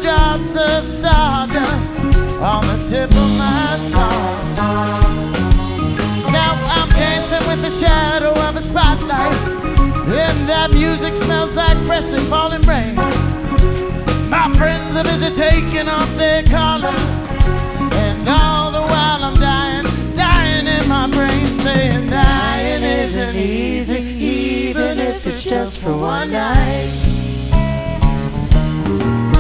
drops of stardust on the tip of my tongue. Now I'm dancing with the shadow of a spotlight, and that music smells like freshly fallen rain. My friends are busy taking off their collars, and all the while I'm dying, dying in my brain, saying dying isn't easy, even if it's just for one night.